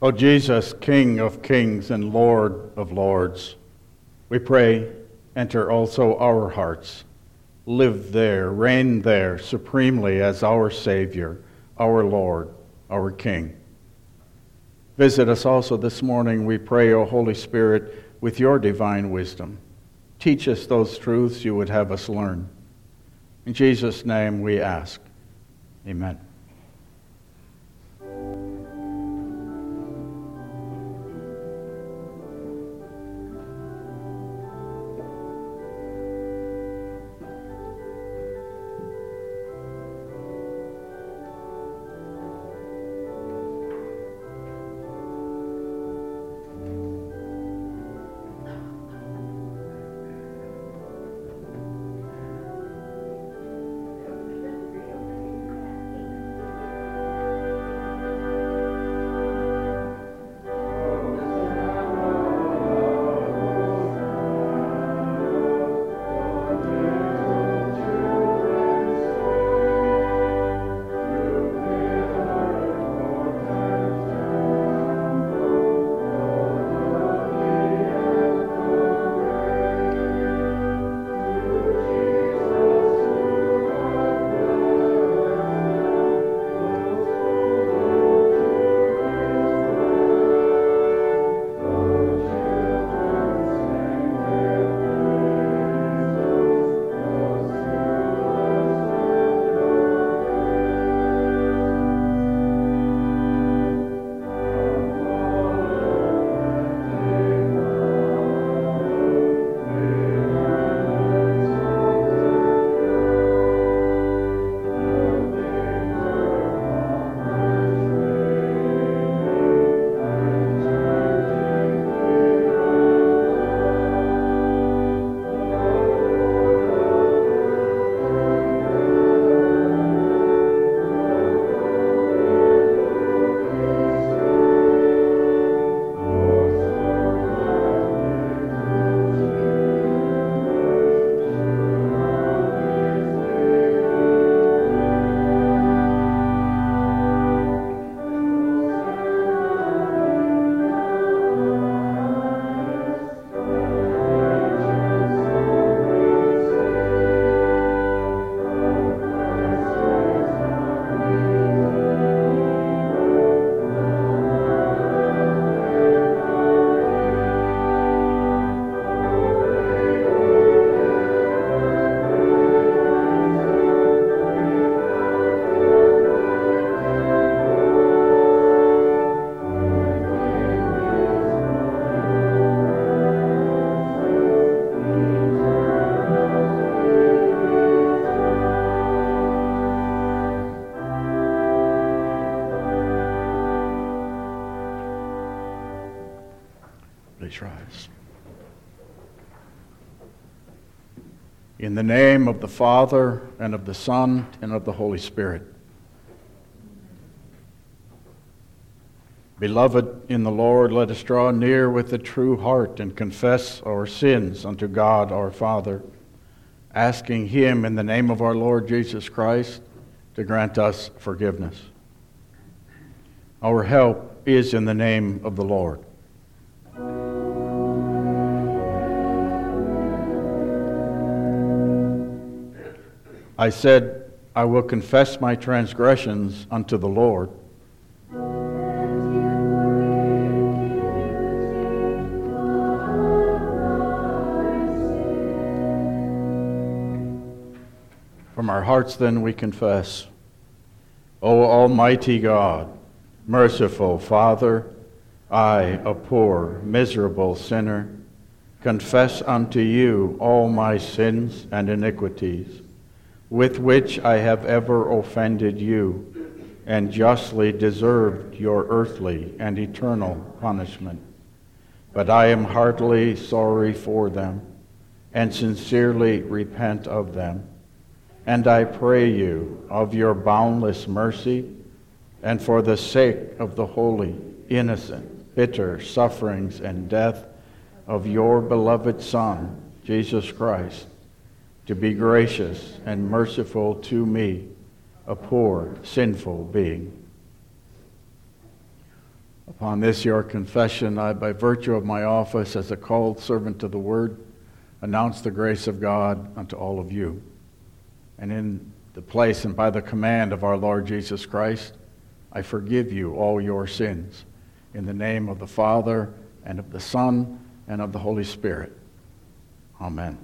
O Jesus, King of kings and Lord of lords, we pray, enter also our hearts. Live there, reign there supremely as our Savior, our Lord, our King. Visit us also this morning, we pray, O Holy Spirit, with your divine wisdom. Teach us those truths you would have us learn. In Jesus' name we ask. Amen. Please rise. In the name of the Father, and of the Son, and of the Holy Spirit. Beloved in the Lord, let us draw near with a true heart and confess our sins unto God our Father, asking Him in the name of our Lord Jesus Christ to grant us forgiveness. Our help is in the name of the Lord. I said, I will confess my transgressions unto the Lord. From our hearts then we confess, O Almighty God, merciful Father, I, a poor, miserable sinner, confess unto you all my sins and iniquities, with which I have ever offended you, and justly deserved your earthly and eternal punishment. But I am heartily sorry for them, and sincerely repent of them. And I pray you, of your boundless mercy, and for the sake of the holy, innocent, bitter sufferings and death of your beloved Son, Jesus Christ, to be gracious and merciful to me, a poor, sinful being. Upon this your confession, I, by virtue of my office as a called servant to the word, announce the grace of God unto all of you. And in the place and by the command of our Lord Jesus Christ, I forgive you all your sins. In the name of the Father, and of the Son, and of the Holy Spirit. Amen.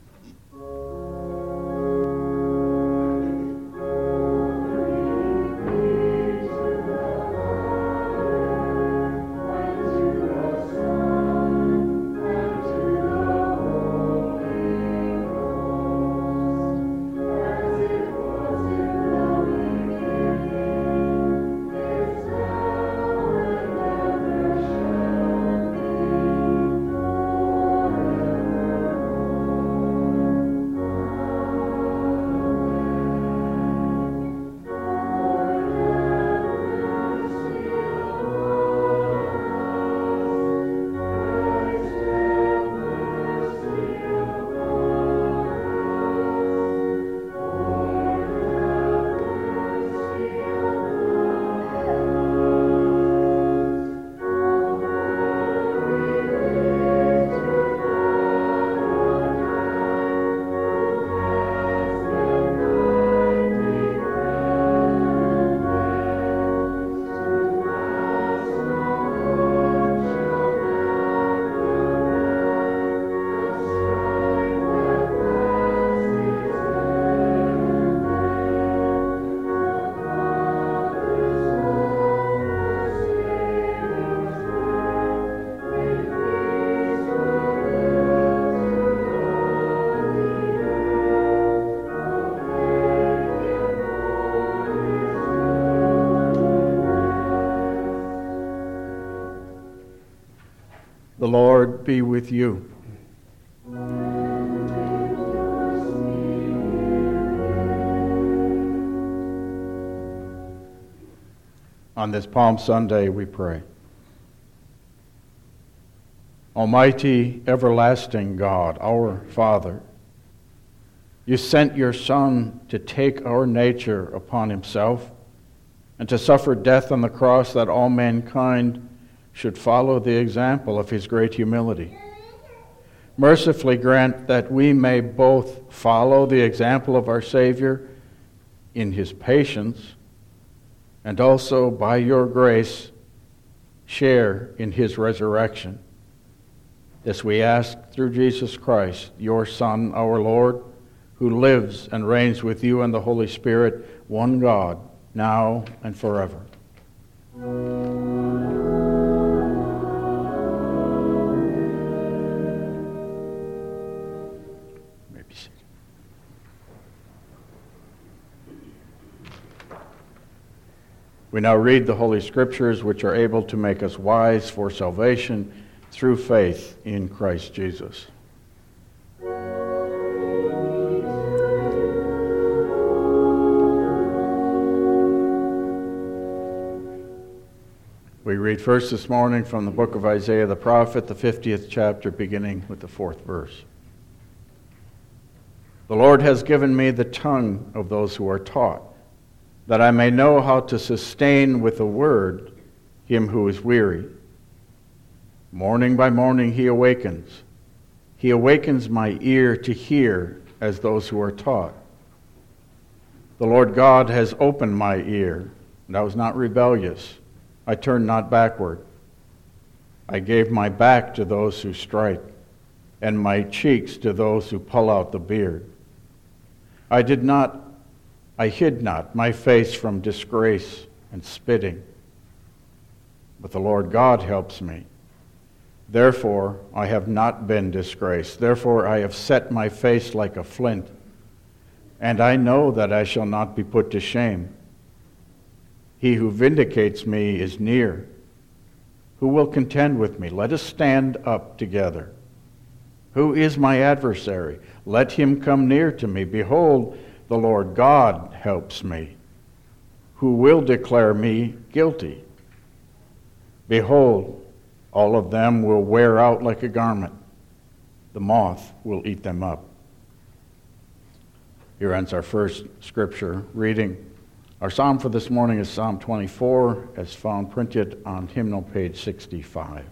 The Lord be with you. On this Palm Sunday we pray. Almighty, everlasting God, our Father, you sent your Son to take our nature upon himself and to suffer death on the cross that all mankind should follow the example of his great humility. Mercifully grant that we may both follow the example of our Savior in his patience and also, by your grace, share in his resurrection. This we ask through Jesus Christ, your Son, our Lord, who lives and reigns with you and the Holy Spirit, one God, now and forever. We now read the Holy Scriptures, which are able to make us wise for salvation through faith in Christ Jesus. We read first this morning from the book of Isaiah the prophet, the 50th chapter, beginning with the 4th verse. The Lord has given me the tongue of those who are taught, that I may know how to sustain with a word him who is weary. Morning by morning he awakens. He awakens my ear to hear as those who are taught. The Lord God has opened my ear, and I was not rebellious. I turned not backward. I gave my back to those who strike, and my cheeks to those who pull out the beard. I hid not my face from disgrace and spitting. But the Lord God helps me. Therefore I have not been disgraced. Therefore I have set my face like a flint. And I know that I shall not be put to shame. He who vindicates me is near. Who will contend with me? Let us stand up together. Who is my adversary? Let him come near to me. Behold, the Lord God helps me. Who will declare me guilty? Behold, all of them will wear out like a garment. The moth will eat them up. Here ends our first scripture reading. Our psalm for this morning is Psalm 24, as found printed on hymnal page 65.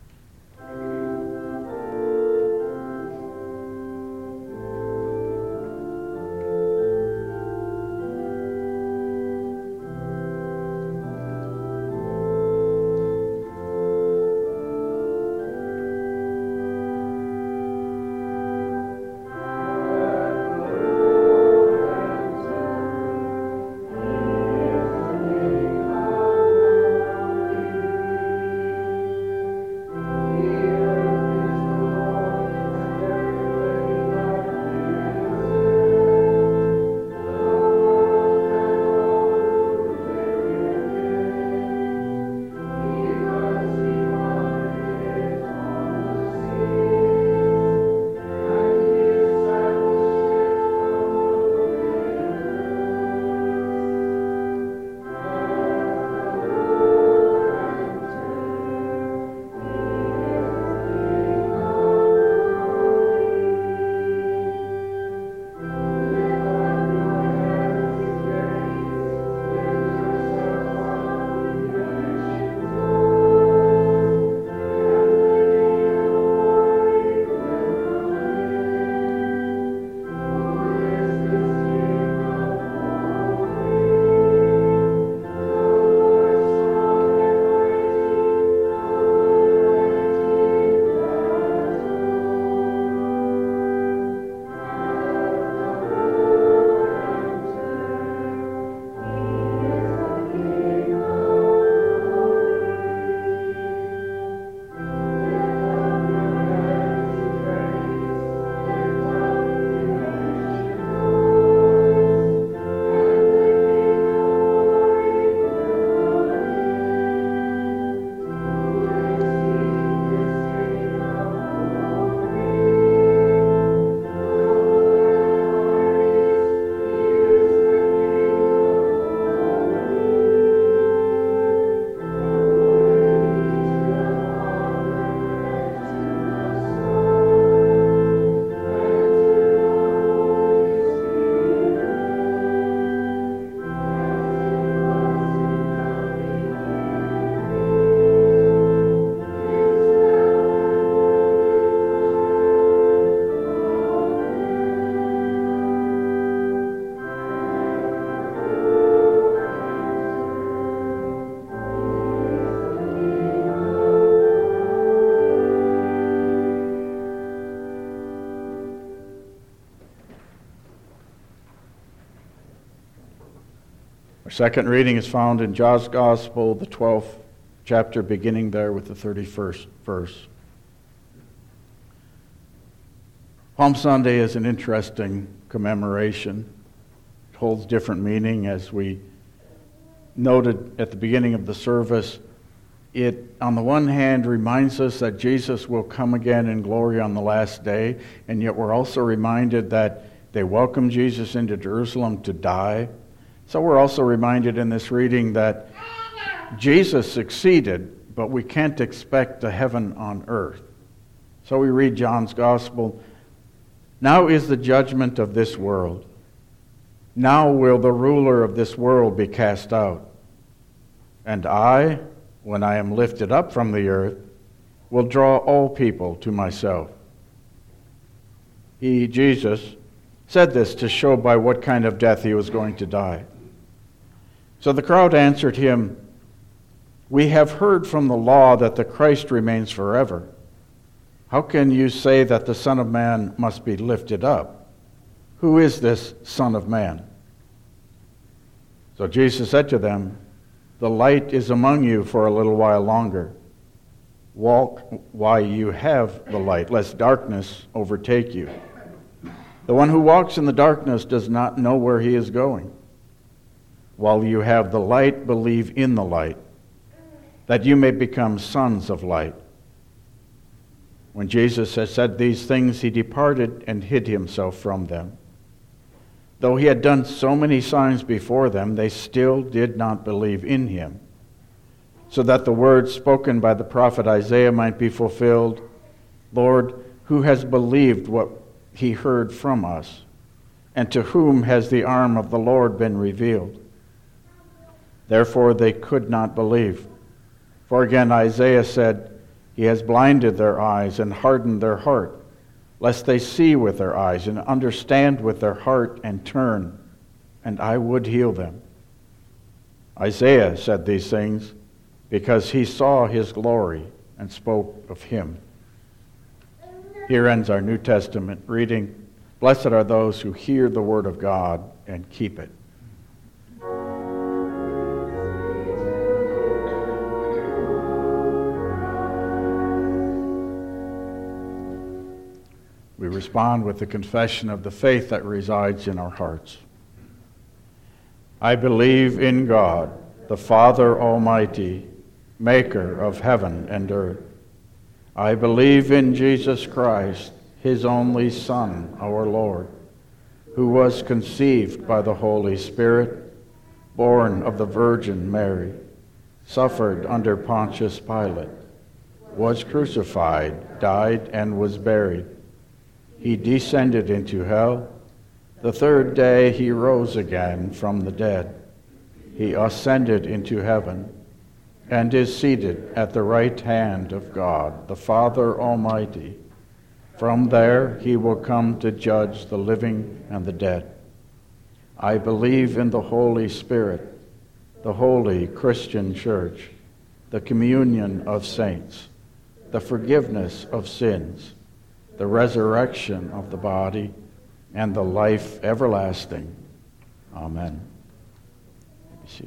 Our second reading is found in John's Gospel, the 12th chapter, beginning there with the 31st verse. Palm Sunday is an interesting commemoration. It holds different meaning, as we noted at the beginning of the service. It, on the one hand, reminds us that Jesus will come again in glory on the last day, and yet we're also reminded that they welcomed Jesus into Jerusalem to die. So we're also reminded in this reading that Jesus succeeded, but we can't expect a heaven on earth. So we read John's Gospel. Now is the judgment of this world. Now will the ruler of this world be cast out. And I, when I am lifted up from the earth, will draw all people to myself. He, Jesus, said this to show by what kind of death he was going to die. So the crowd answered him, "We have heard from the law that the Christ remains forever. How can you say that the Son of Man must be lifted up? Who is this Son of Man?" So Jesus said to them, "The light is among you for a little while longer. Walk while you have the light, lest darkness overtake you. The one who walks in the darkness does not know where he is going. While you have the light, believe in the light, that you may become sons of light." When Jesus had said these things, he departed and hid himself from them. Though he had done so many signs before them, they still did not believe in him, so that the words spoken by the prophet Isaiah might be fulfilled, "Lord, who has believed what he heard from us? And to whom has the arm of the Lord been revealed?" Therefore they could not believe. For again Isaiah said, He has blinded their eyes and hardened their heart, lest they see with their eyes and understand with their heart and turn, and I would heal them. Isaiah said these things because he saw his glory and spoke of him. Here ends our New Testament reading. Blessed are those who hear the word of God and keep it. We respond with the confession of the faith that resides in our hearts. I believe in God, the Father Almighty, maker of heaven and earth. I believe in Jesus Christ, His only Son, our Lord, who was conceived by the Holy Spirit, born of the Virgin Mary, suffered under Pontius Pilate, was crucified, died, and was buried. He descended into hell. The third day he rose again from the dead. He ascended into heaven and is seated at the right hand of God, the Father Almighty. From there he will come to judge the living and the dead. I believe in the Holy Spirit, the holy Christian Church, the communion of saints, the forgiveness of sins, the resurrection of the body, and the life everlasting. Amen. Be seated.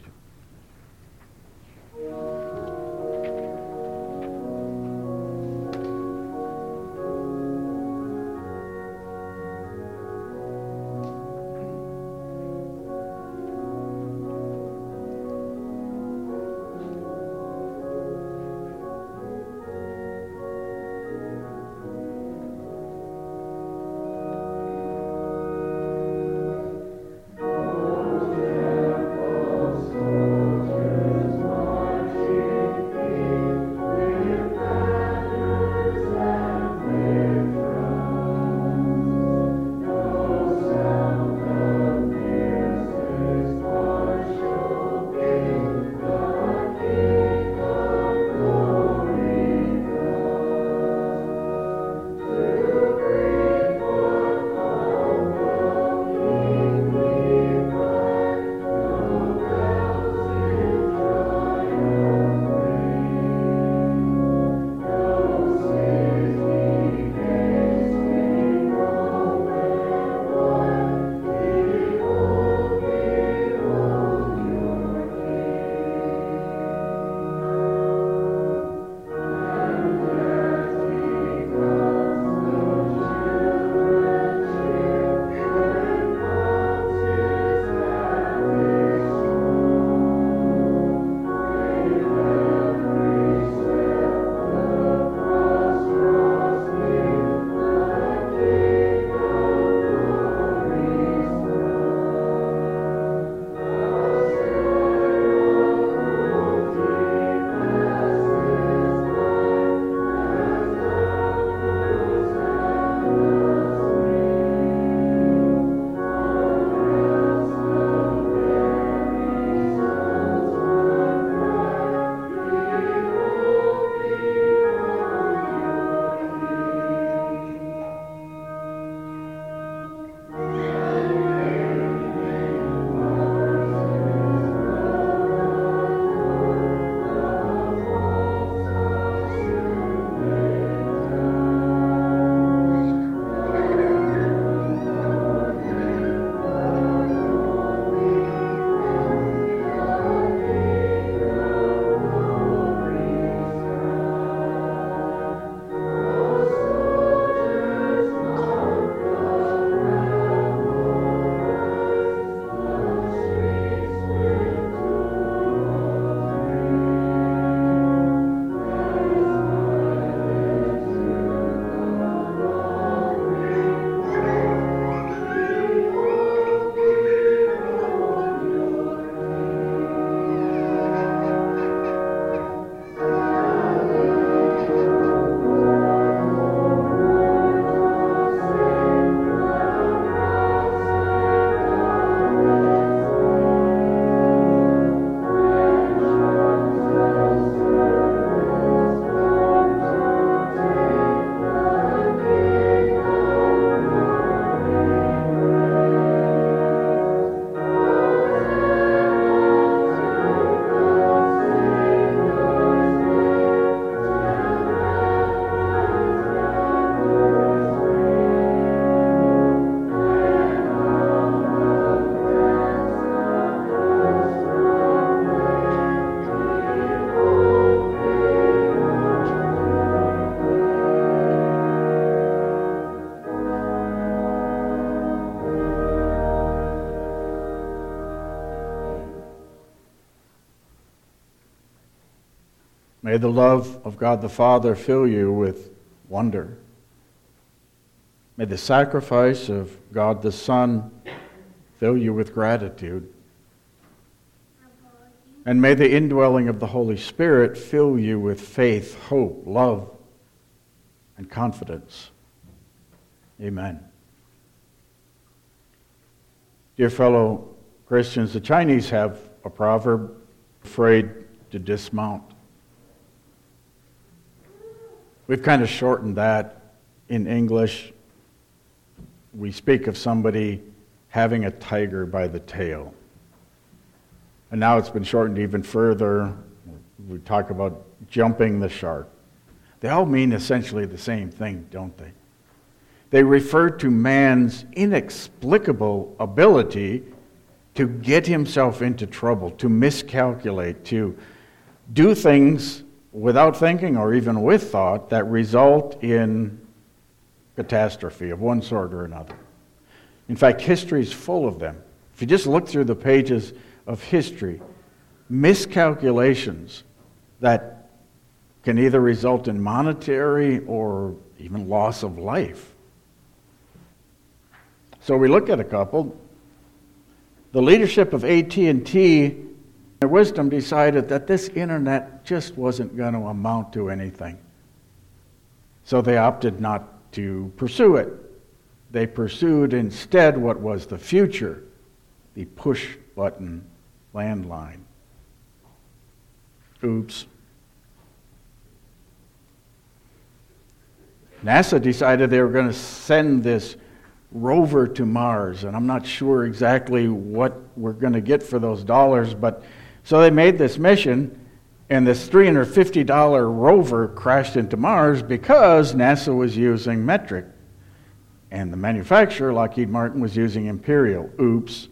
May the love of God the Father fill you with wonder. May the sacrifice of God the Son fill you with gratitude. And may the indwelling of the Holy Spirit fill you with faith, hope, love, and confidence. Amen. Dear fellow Christians, the Chinese have a proverb, afraid to dismount. We've kind of shortened that in English. We speak of somebody having a tiger by the tail. And now it's been shortened even further. We talk about jumping the shark. They all mean essentially the same thing, don't they? They refer to man's inexplicable ability to get himself into trouble, to miscalculate, to do things without thinking or even with thought that result in catastrophe of one sort or another. In fact, history is full of them. If you just look through the pages of history, miscalculations that can either result in monetary or even loss of life. So we look at a couple. The leadership of AT&T, their wisdom decided that this internet just wasn't going to amount to anything. So they opted not to pursue it. They pursued instead what was the future, the push-button landline. Oops. NASA decided they were going to send this rover to Mars, and I'm not sure exactly what we're going to get for those dollars, but so they made this mission, and this $350 rover crashed into Mars because NASA was using metric, and the manufacturer, Lockheed Martin, was using imperial. Oops.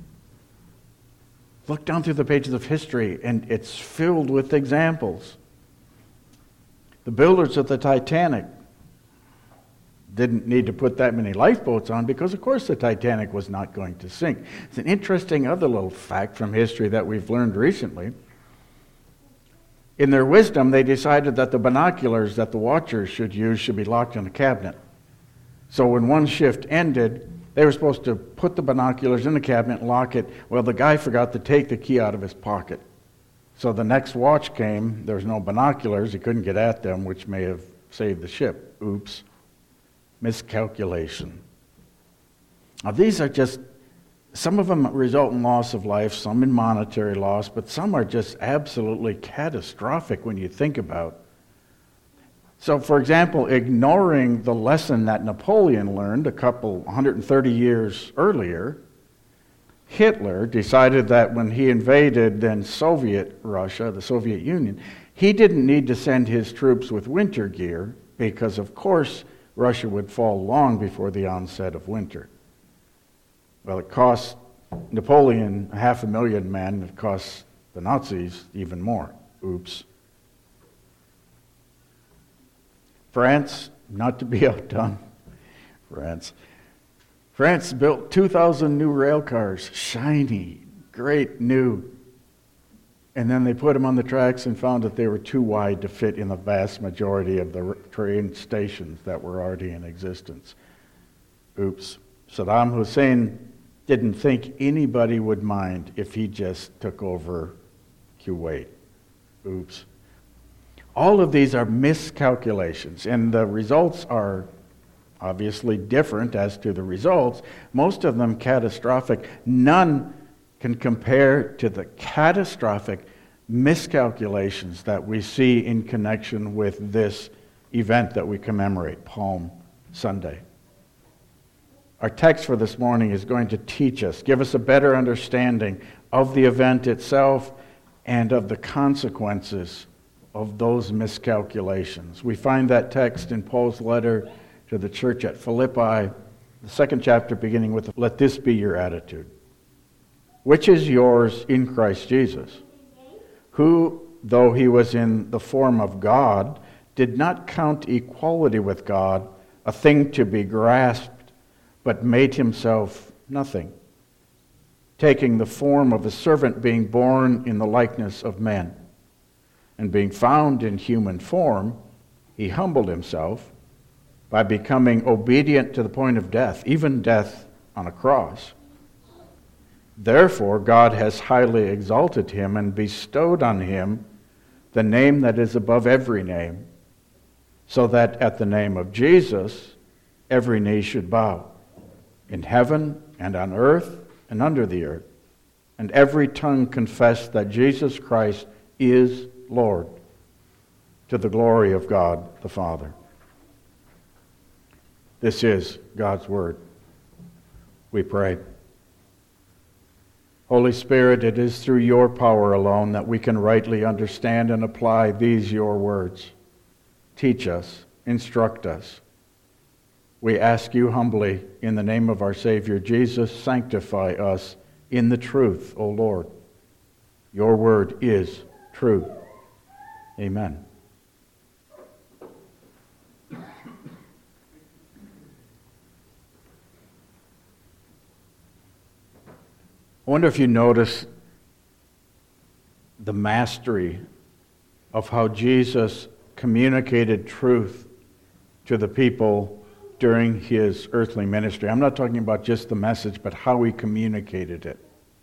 Look down through the pages of history, and it's filled with examples. The builders of the Titanic didn't need to put that many lifeboats on because, of course, the Titanic was not going to sink. It's an interesting other little fact from history that we've learned recently. In their wisdom, they decided that the binoculars that the watchers should use should be locked in a cabinet. So when one shift ended, they were supposed to put the binoculars in the cabinet and lock it. Well, the guy forgot to take the key out of his pocket. So the next watch came, there was no binoculars, he couldn't get at them, which may have saved the ship. Oops. Miscalculation. Now these are just, some of them result in loss of life, some in monetary loss, but some are just absolutely catastrophic when you think about. So for example, ignoring the lesson that Napoleon learned 130 years earlier, Hitler decided that when he invaded then Soviet Russia, the Soviet Union, he didn't need to send his troops with winter gear because of course Russia would fall long before the onset of winter. Well, it cost Napoleon 500,000 men. It cost the Nazis even more. Oops. France, not to be outdone. France built 2,000 new rail cars, shiny, great, new. And then they put them on the tracks and found that they were too wide to fit in the vast majority of the train stations that were already in existence. Oops. Saddam Hussein didn't think anybody would mind if he just took over Kuwait. Oops. All of these are miscalculations, and the results are obviously different as to the results. Most of them catastrophic. None can compare to the catastrophic miscalculations that we see in connection with this event that we commemorate, Palm Sunday. Our text for this morning is going to teach us, give us a better understanding of the event itself and of the consequences of those miscalculations. We find that text in Paul's letter to the church at Philippi, the second chapter beginning with, "Let this be your attitude, which is yours in Christ Jesus, who, though he was in the form of God, did not count equality with God a thing to be grasped, but made himself nothing, taking the form of a servant, being born in the likeness of men. And being found in human form, he humbled himself by becoming obedient to the point of death, even death on a cross. Therefore, God has highly exalted him and bestowed on him the name that is above every name, so that at the name of Jesus, every knee should bow, in heaven and on earth and under the earth, and every tongue confess that Jesus Christ is Lord, to the glory of God the Father. This is God's word. We pray. Holy Spirit, it is through your power alone that we can rightly understand and apply these your words. Teach us, instruct us. We ask you humbly, in the name of our Savior Jesus, sanctify us in the truth, O Lord. Your word is truth. Amen. I wonder if you notice the mastery of how Jesus communicated truth to the people during his earthly ministry. I'm not talking about just the message, but how he communicated it.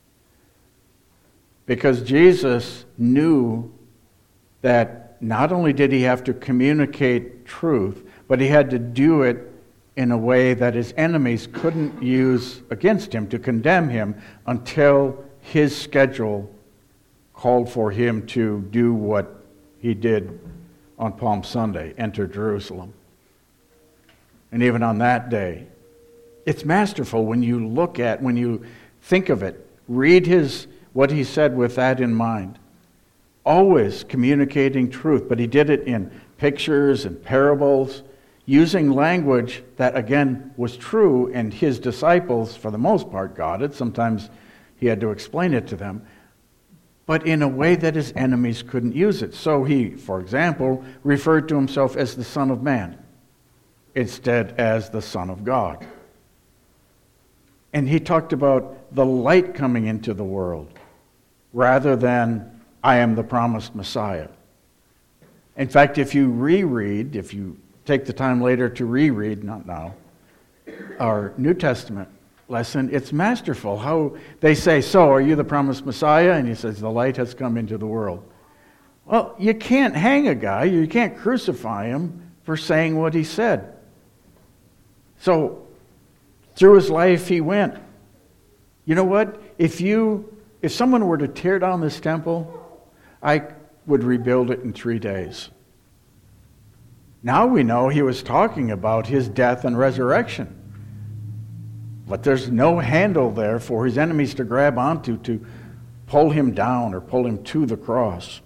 Because Jesus knew that not only did he have to communicate truth, but he had to do it in a way that his enemies couldn't use against him to condemn him until his schedule called for him to do what he did on Palm Sunday, enter Jerusalem. And even on that day, it's masterful when you think of it, read what he said with that in mind. Always communicating truth, but he did it in pictures and parables, using language that, again, was true, and his disciples, for the most part, got it. Sometimes he had to explain it to them, but in a way that his enemies couldn't use it. So he, for example, referred to himself as the Son of Man, instead as the Son of God. And he talked about the light coming into the world, rather than, I am the promised Messiah. In fact, if you take the time later to reread, not now, our New Testament lesson, it's masterful how they say, so are you the promised Messiah? And he says, the light has come into the world. Well, you can't hang a guy, you can't crucify him for saying what he said. So, through his life he went. You know what? If someone were to tear down this temple, I would rebuild it in 3 days. Now we know he was talking about his death and resurrection. But there's no handle there for his enemies to grab onto to pull him down or pull him to the cross.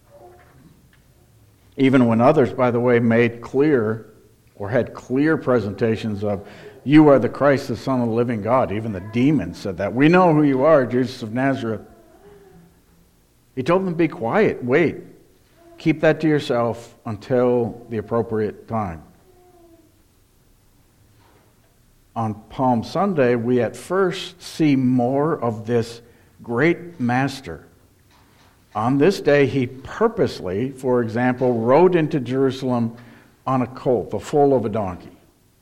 Even when others, by the way, made clear or had clear presentations of, you are the Christ, the Son of the living God. Even the demons said that. We know who you are, Jesus of Nazareth. He told them to be quiet, wait. Keep that to yourself until the appropriate time. On Palm Sunday, we at first see more of this great master. On this day, he purposely, for example, rode into Jerusalem on a colt, the foal of a donkey.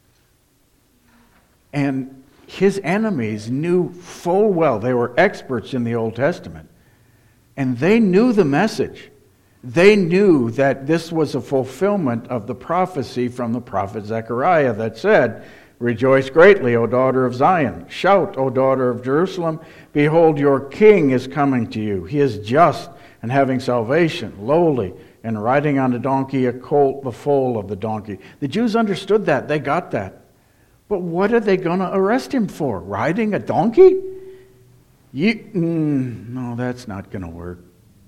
And his enemies knew full well, they were experts in the Old Testament, and they knew the message. They knew that this was a fulfillment of the prophecy from the prophet Zechariah that said, rejoice greatly, O daughter of Zion. Shout, O daughter of Jerusalem. Behold, your king is coming to you. He is just and having salvation, lowly, and riding on a donkey, a colt, the foal of the donkey. The Jews understood that. They got that. But what are they going to arrest him for? Riding a donkey? No, that's not going to work.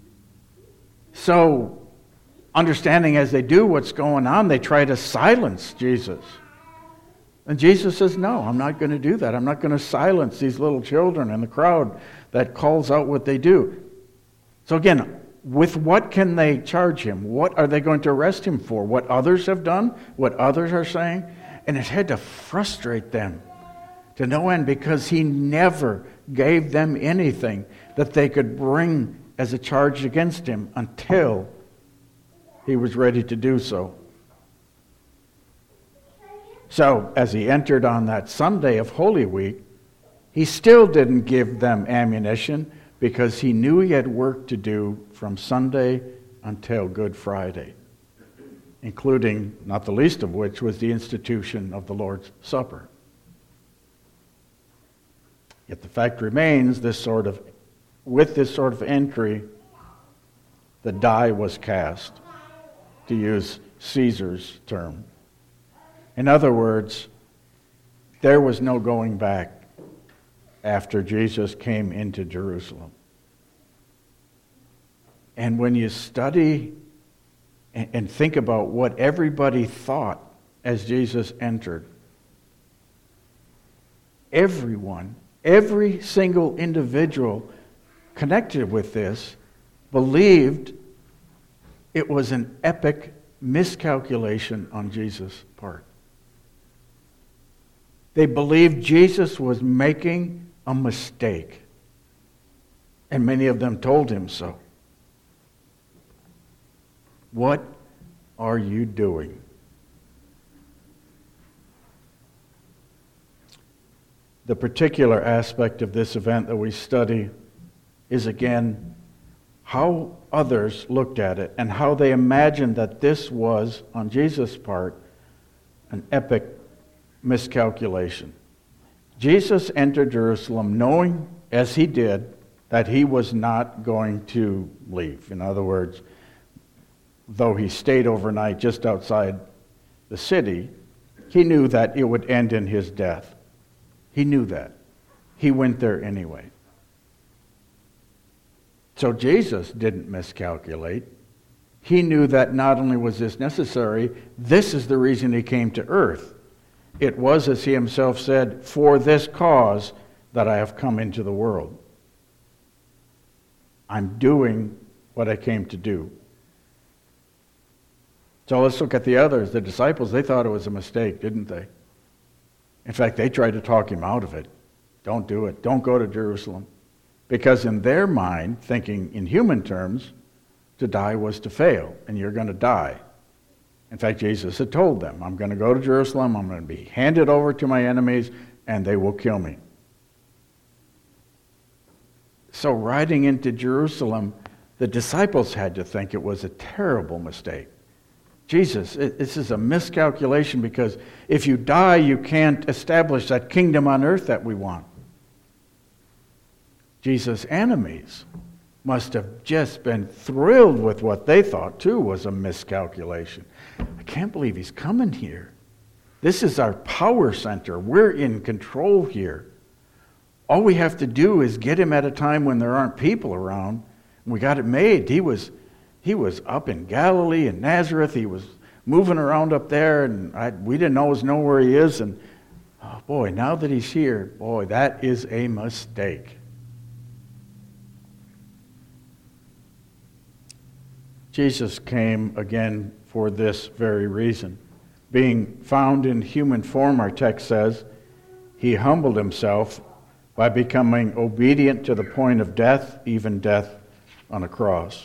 So, understanding as they do what's going on, they try to silence Jesus. And Jesus says, no, I'm not going to do that. I'm not going to silence these little children and the crowd that calls out what they do. So again, with what can they charge him? What are they going to arrest him for? What others have done? What others are saying? And it had to frustrate them to no end, because he never gave them anything that they could bring as a charge against him until he was ready to do so. So, as he entered on that Sunday of Holy Week, he still didn't give them ammunition because he knew he had work to do from Sunday until Good Friday, including, not the least of which, was the institution of the Lord's Supper. Yet the fact remains, with this sort of entry, the die was cast, to use Caesar's term. In other words, there was no going back after Jesus came into Jerusalem. And when you study and think about what everybody thought as Jesus entered, everyone, every single individual connected with this believed it was an epic miscalculation on Jesus' part. They believed Jesus was making a mistake, and many of them told him so. What are you doing? The particular aspect of this event that we study is, again, how others looked at it and how they imagined that this was, on Jesus' part, an epic miscalculation. Jesus entered Jerusalem knowing, as he did, that he was not going to leave. In other words, though he stayed overnight just outside the city, he knew that it would end in his death. He knew that. He went there anyway. So Jesus didn't miscalculate. He knew that not only was this necessary, this is the reason he came to earth. It was, as he himself said, for this cause that I have come into the world. I'm doing what I came to do. So let's look at the others. The disciples, they thought it was a mistake, didn't they? In fact, they tried to talk him out of it. Don't do it. Don't go to Jerusalem. Because in their mind, thinking in human terms, to die was to fail, and you're going to die. In fact, Jesus had told them, I'm going to go to Jerusalem, I'm going to be handed over to my enemies, and they will kill me. So riding into Jerusalem, the disciples had to think it was a terrible mistake. Jesus, this is a miscalculation because if you die, you can't establish that kingdom on earth that we want. Jesus' enemies must have just been thrilled with what they thought, too, was a miscalculation. I can't believe he's coming here. This is our power center. We're in control here. All we have to do is get him at a time when there aren't people around. We got it made. He was up in Galilee and Nazareth. He was moving around up there, and we didn't always know where he is. And, oh boy, now that he's here, boy, that is a mistake. Jesus came again for this very reason. Being found in human form, our text says, he humbled himself by becoming obedient to the point of death, even death on a cross.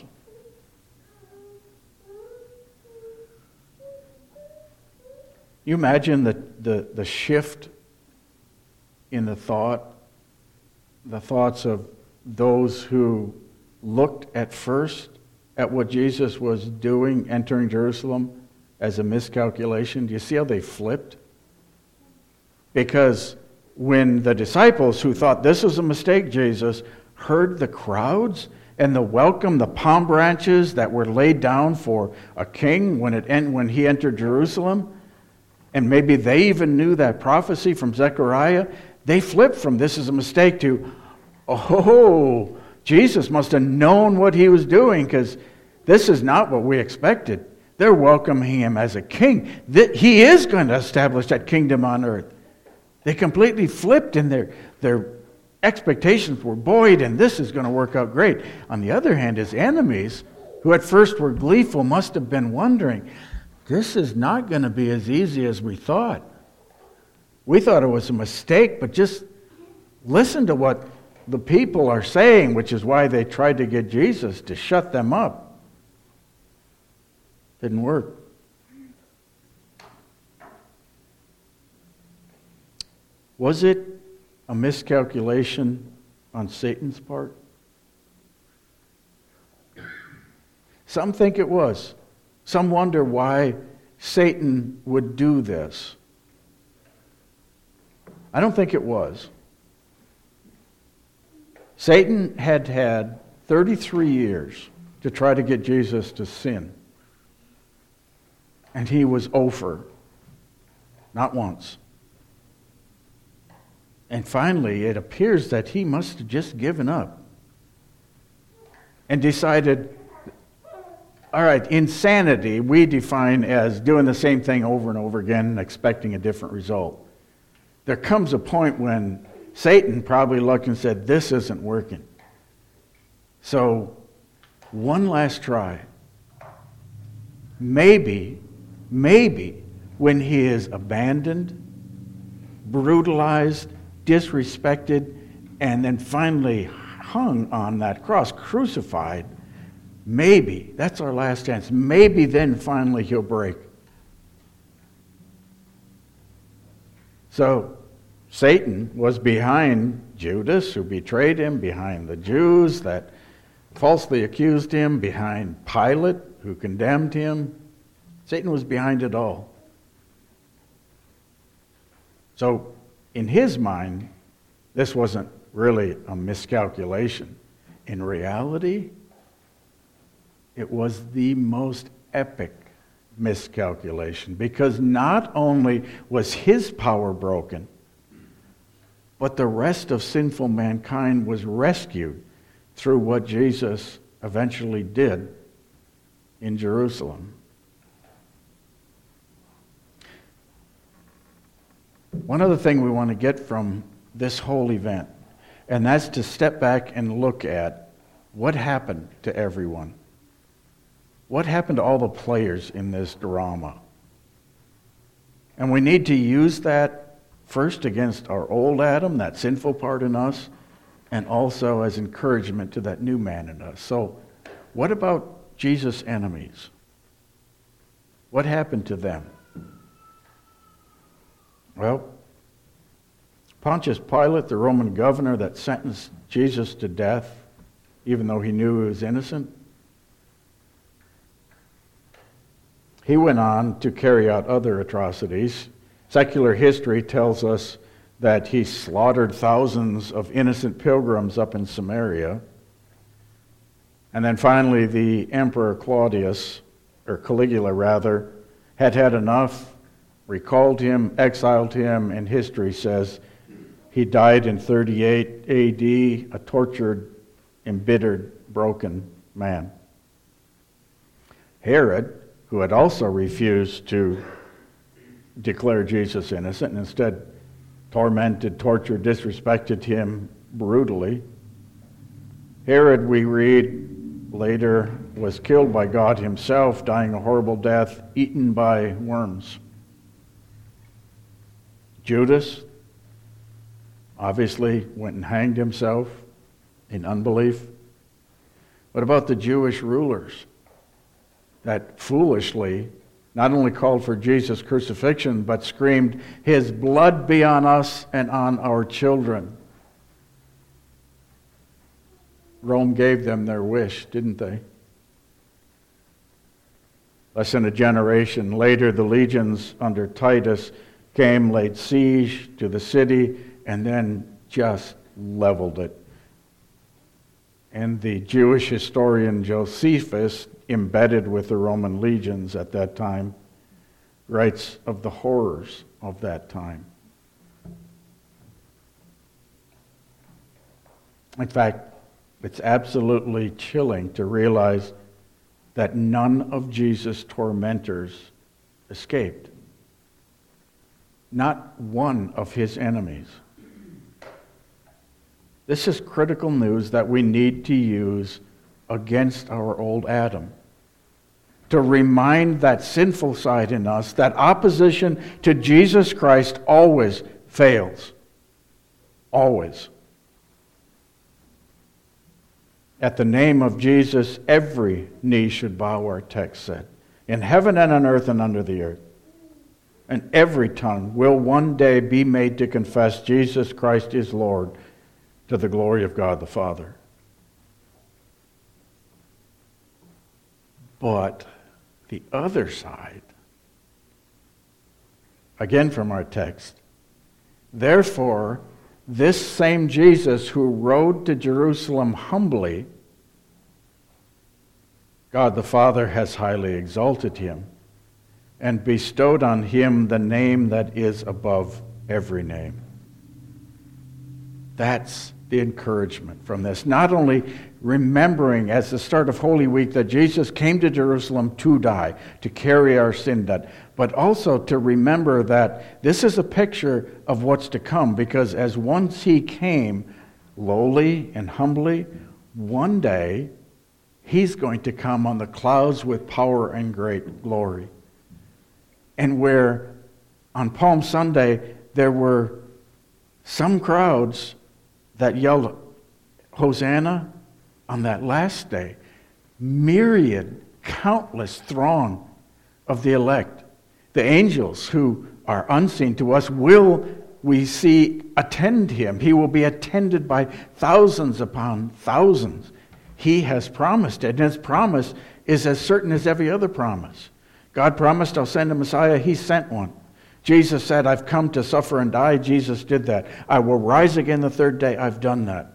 You imagine the shift in the thoughts of those who looked at first at what Jesus was doing, entering Jerusalem, as a miscalculation. Do you see how they flipped? Because when the disciples who thought this was a mistake, Jesus, heard the crowds and the welcome, the palm branches that were laid down for a king when he entered Jerusalem, and maybe they even knew that prophecy from Zechariah, they flipped from this is a mistake to, oh, Jesus must have known what he was doing because this is not what we expected. They're welcoming him as a king. He is going to establish that kingdom on earth. They completely flipped in their expectations were buoyed, and this is going to work out great. On the other hand, his enemies, who at first were gleeful, must have been wondering, this is not going to be as easy as we thought. We thought it was a mistake, but just listen to what the people are saying, which is why they tried to get Jesus to shut them up. Didn't work. Was it a miscalculation on Satan's part? Some think it was. Some wonder why Satan would do this. I don't think it was. Satan had 33 years to try to get Jesus to sin. And he was over. Not once. And finally, it appears that he must have just given up and decided, all right, insanity we define as doing the same thing over and over again and expecting a different result. There comes a point when Satan probably looked and said, this isn't working. So, one last try. Maybe when he is abandoned, brutalized, disrespected, and then finally hung on that cross, crucified, maybe, that's our last chance, maybe then finally he'll break. So, Satan was behind Judas, who betrayed him, behind the Jews that falsely accused him, behind Pilate, who condemned him. Satan was behind it all. So, in his mind, this wasn't really a miscalculation. In reality, it was the most epic miscalculation, because not only was his power broken, but the rest of sinful mankind was rescued through what Jesus eventually did in Jerusalem. One other thing we want to get from this whole event, and that's to step back and look at what happened to everyone. What happened to all the players in this drama? And we need to use that first against our old Adam, that sinful part in us, and also as encouragement to that new man in us. So, what about Jesus' enemies? What happened to them? Well, Pontius Pilate, the Roman governor that sentenced Jesus to death, even though he knew he was innocent, he went on to carry out other atrocities. Secular history tells us that he slaughtered thousands of innocent pilgrims up in Samaria. And then finally, the Emperor Claudius, or Caligula rather, had enough, recalled him, exiled him, and history says he died in 38 AD, a tortured, embittered, broken man. Herod, who had also refused to declare Jesus innocent and instead tormented, tortured, disrespected him brutally. Herod, we read later, was killed by God himself, dying a horrible death, eaten by worms. Judas obviously went and hanged himself in unbelief. What about the Jewish rulers that foolishly not only called for Jesus' crucifixion, but screamed, "His blood be on us and on our children"? Rome gave them their wish, didn't they? Less than a generation later, the legions under Titus came, laid siege to the city, and then just leveled it. And the Jewish historian Josephus, embedded with the Roman legions at that time, writes of the horrors of that time. In fact, it's absolutely chilling to realize that none of Jesus' tormentors escaped. Not one of his enemies. This is critical news that we need to use against our old Adam, to remind that sinful side in us that opposition to Jesus Christ always fails. Always. At the name of Jesus, every knee should bow, our text said. in heaven and on earth and under the earth. And every tongue will one day be made to confess Jesus Christ is Lord, to the glory of God the Father. But the other side, again from our text, therefore, this same Jesus who rode to Jerusalem humbly, God the Father has highly exalted him and bestowed on him the name that is above every name. That's the encouragement from this. Not only remembering as the start of Holy Week that Jesus came to Jerusalem to die, to carry our sin debt, but also to remember that this is a picture of what's to come, because as once he came lowly and humbly, one day he's going to come on the clouds with power and great glory. And where on Palm Sunday there were some crowds that yelled, Hosanna, on that last day, myriad, countless throng of the elect, the angels who are unseen to us, will we see attend him. He will be attended by thousands upon thousands. He has promised it, and his promise is as certain as every other promise. God promised, I'll send a Messiah. He sent one. Jesus said, I've come to suffer and die. Jesus did that. I will rise again the third day. I've done that.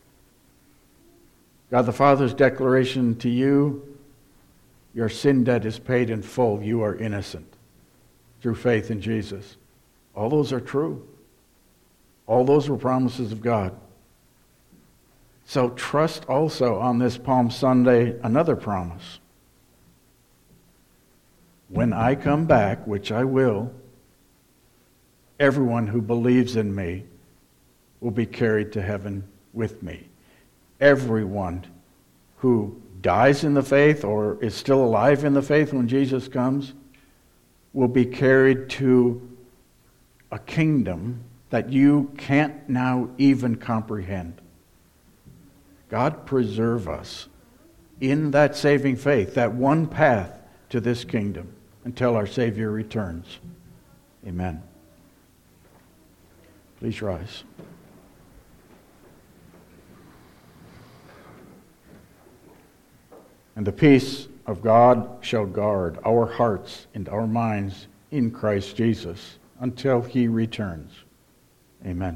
God the Father's declaration to you, your sin debt is paid in full. You are innocent through faith in Jesus. All those are true. All those were promises of God. So trust also on this Palm Sunday another promise. When I come back, which I will, everyone who believes in me will be carried to heaven with me. Everyone who dies in the faith or is still alive in the faith when Jesus comes will be carried to a kingdom that you can't now even comprehend. God preserve us in that saving faith, that one path to this kingdom until our Savior returns. Amen. Please rise. And the peace of God shall guard our hearts and our minds in Christ Jesus until he returns. Amen.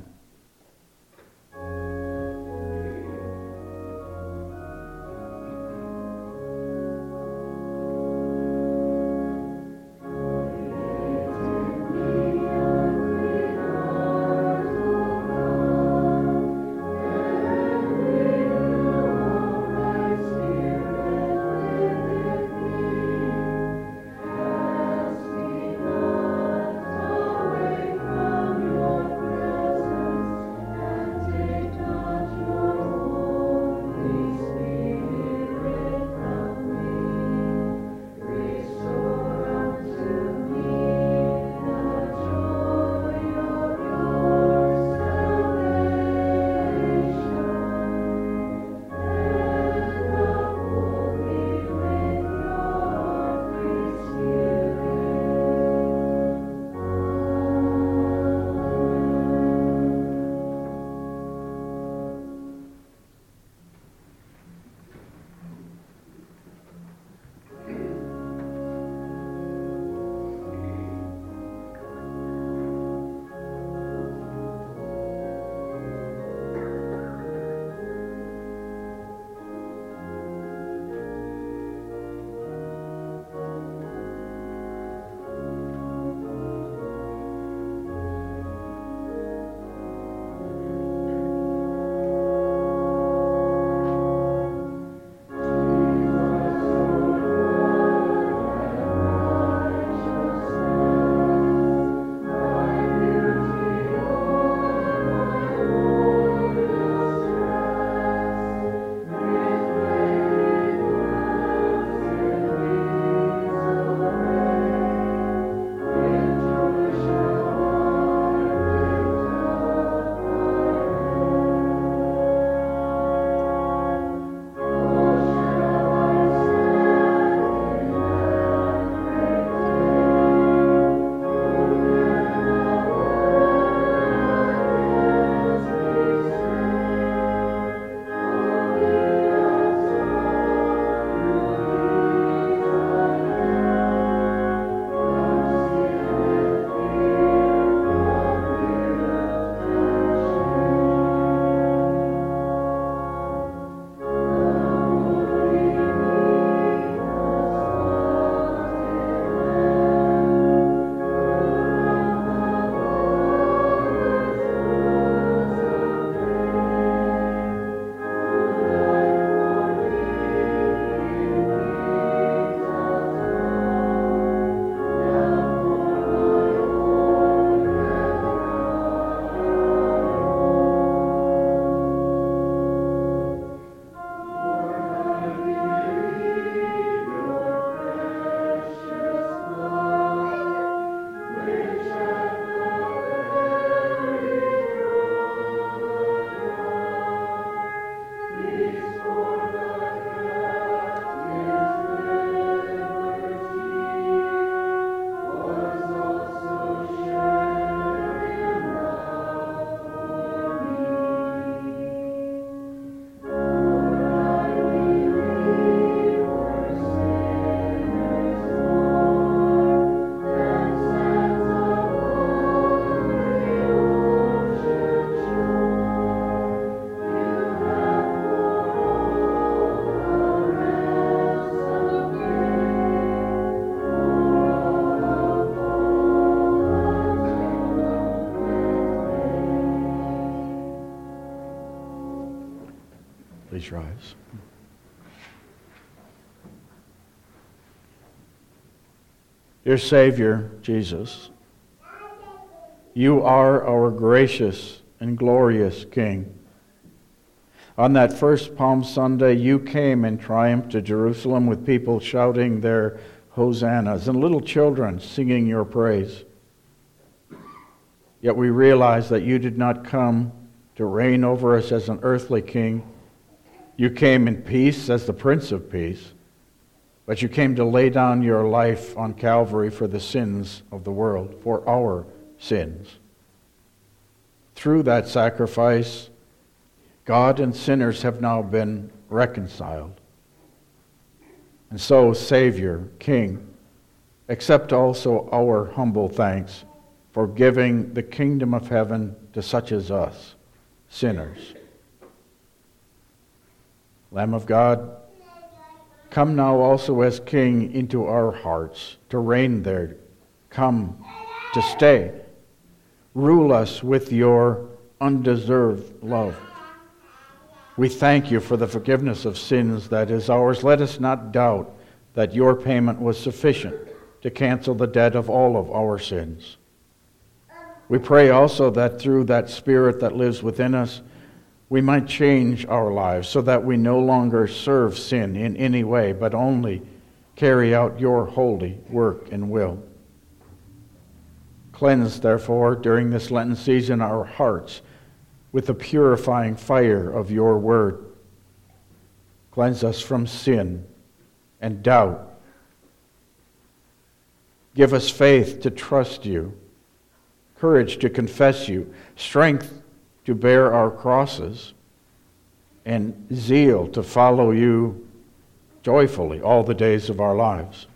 Please rise. Dear Savior, Jesus, you are our gracious and glorious King. On that first Palm Sunday, you came in triumph to Jerusalem with people shouting their hosannas and little children singing your praise. Yet we realize that you did not come to reign over us as an earthly king. You came in peace as the Prince of Peace, but you came to lay down your life on Calvary for the sins of the world, for our sins. Through that sacrifice, God and sinners have now been reconciled. And so, Savior, King, accept also our humble thanks for giving the kingdom of heaven to such as us, sinners. Lamb of God, come now also as King into our hearts, to reign there. Come to stay. Rule us with your undeserved love. We thank you for the forgiveness of sins that is ours. Let us not doubt that your payment was sufficient to cancel the debt of all of our sins. We pray also that through that Spirit that lives within us, we might change our lives so that we no longer serve sin in any way, but only carry out your holy work and will. Cleanse, therefore, during this Lenten season, our hearts with the purifying fire of your word. Cleanse us from sin and doubt. Give us faith to trust you, courage to confess you, strength to bear our crosses, and zeal to follow you joyfully all the days of our lives.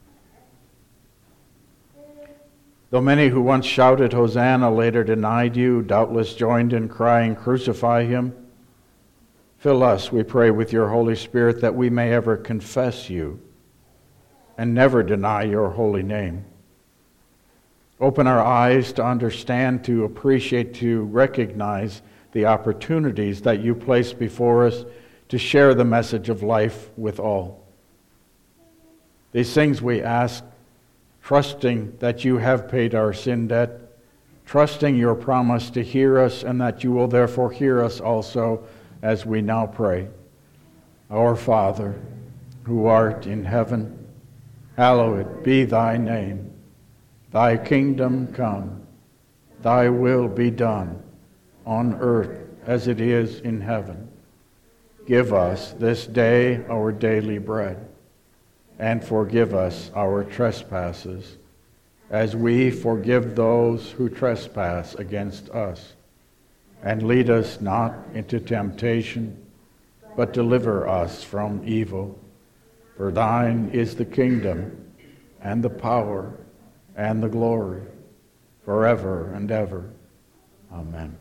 Though many who once shouted Hosanna later denied you, doubtless joined in crying, crucify him, fill us, we pray, with your Holy Spirit that we may ever confess you and never deny your holy name. Open our eyes to understand, to appreciate, to recognize the opportunities that you place before us to share the message of life with all. These things we ask, trusting that you have paid our sin debt, trusting your promise to hear us and that you will therefore hear us also as we now pray. Our Father, who art in heaven, hallowed be thy name. Thy kingdom come, thy will be done, on earth as it is in heaven. Give us this day our daily bread, and forgive us our trespasses, as we forgive those who trespass against us. And lead us not into temptation, but deliver us from evil. For thine is the kingdom, and the power, and the glory, forever and ever. Amen.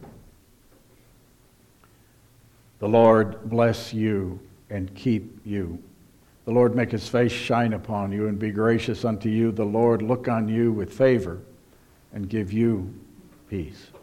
The Lord bless you and keep you. The Lord make his face shine upon you and be gracious unto you. The Lord look on you with favor and give you peace.